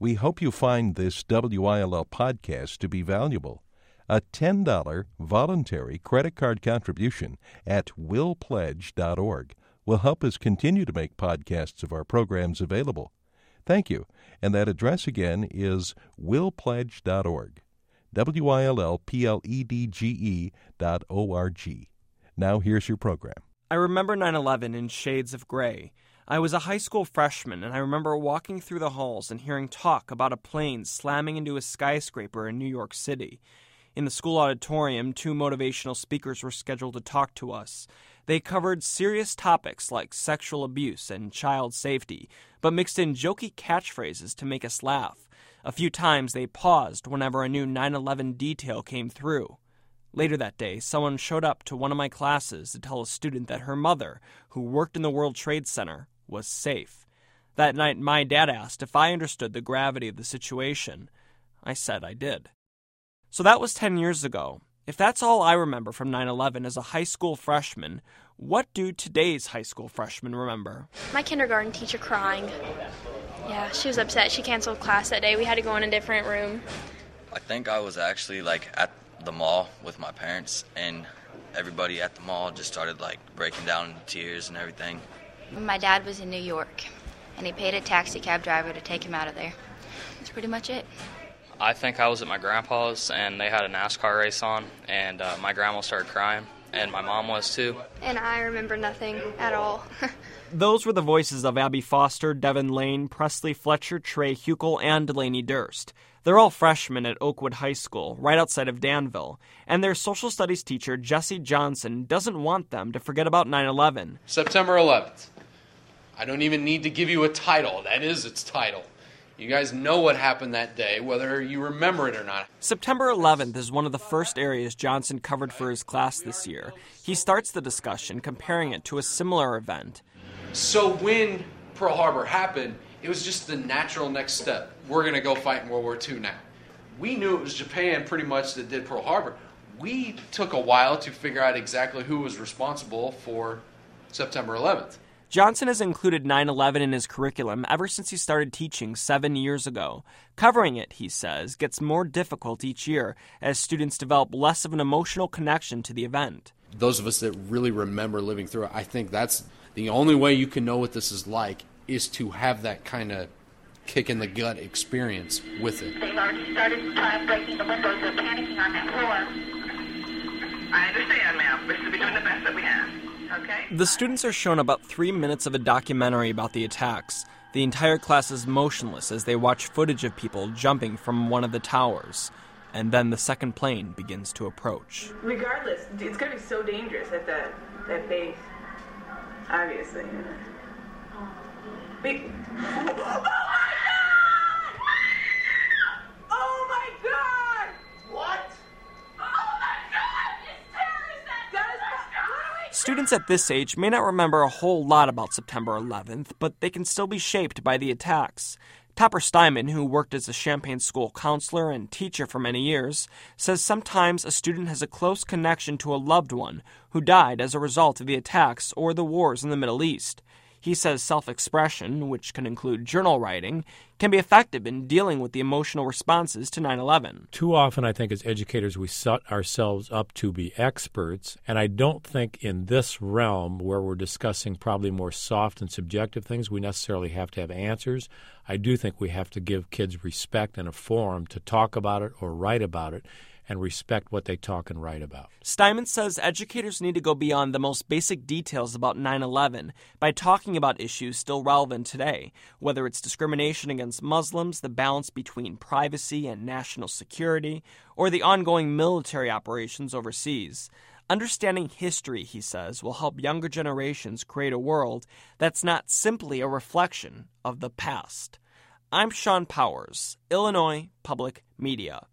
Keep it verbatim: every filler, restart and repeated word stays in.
We hope you find this W I L L podcast to be valuable. A ten dollars voluntary credit card contribution at will pledge dot org will help us continue to make podcasts of our programs available. Thank you. And that address again is will pledge dot org. W I L L P L E D G E dot O R G. Now here's your program. I remember nine eleven in shades of gray. I was a high school freshman, and I remember walking through the halls and hearing talk about a plane slamming into a skyscraper in New York City. In the school auditorium, two motivational speakers were scheduled to talk to us. They covered serious topics like sexual abuse and child safety, but mixed in jokey catchphrases to make us laugh. A few times they paused whenever a new nine eleven detail came through. Later that day, someone showed up to one of my classes to tell a student that her mother, who worked in the World Trade Center, was safe. That night, my dad asked if I understood the gravity of the situation. I said I did. So that was ten years ago. If that's all I remember from nine eleven as a high school freshman, what do today's high school freshmen remember? My kindergarten teacher crying. Yeah, she was upset. She canceled class that day. We had to go in a different room. I think I was actually like at the mall with my parents, and everybody at the mall just started like breaking down into tears and everything. My dad was in New York, and he paid a taxi cab driver to take him out of there. That's pretty much it. I think I was at my grandpa's, and they had a NASCAR race on, and uh, my grandma started crying, and my mom was too. And I remember nothing at all. Those were the voices of Abby Foster, Devin Lane, Presley Fletcher, Trey Huckel, and Delaney Durst. They're all freshmen at Oakwood High School, right outside of Danville, and their social studies teacher, Jesse Johnson, doesn't want them to forget about nine eleven. September eleventh. I don't even need to give you a title. That is its title. You guys know what happened that day, whether you remember it or not. September eleventh is one of the first areas Johnson covered for his class this year. He starts the discussion comparing it to a similar event. So when Pearl Harbor happened, it was just the natural next step. We're going to go fight in World War Two now. We knew it was Japan pretty much that did Pearl Harbor. We took a while to figure out exactly who was responsible for September eleventh. Johnson has included nine eleven in his curriculum ever since he started teaching seven years ago. Covering it, he says, gets more difficult each year as students develop less of an emotional connection to the event. Those of us that really remember living through it, I think that's the only way you can know what this is like, is to have that kind of kick in the gut experience with it. They've already started trying breaking the windows. They're panicking on that floor. I understand, ma'am. We're doing the best that we have. Okay. The students are shown about three minutes of a documentary about the attacks. The entire class is motionless as they watch footage of people jumping from one of the towers. And then the second plane begins to approach. Regardless, it's going to be so dangerous at that, that base, obviously. Be- oh my God! Oh my God! What? Students at this age may not remember a whole lot about September eleventh, but they can still be shaped by the attacks. Topper Steinman, who worked as a Champaign school counselor and teacher for many years, says sometimes a student has a close connection to a loved one who died as a result of the attacks or the wars in the Middle East. He says self-expression, which can include journal writing, can be effective in dealing with the emotional responses to nine eleven. Too often, I think, as educators, we set ourselves up to be experts, and I don't think in this realm where we're discussing probably more soft and subjective things, we necessarily have to have answers. I do think we have to give kids respect and a forum to talk about it or write about it, and respect what they talk and write about. Steinman says educators need to go beyond the most basic details about nine eleven by talking about issues still relevant today, whether it's discrimination against Muslims, the balance between privacy and national security, or the ongoing military operations overseas. Understanding history, he says, will help younger generations create a world that's not simply a reflection of the past. I'm Sean Powers, Illinois Public Media.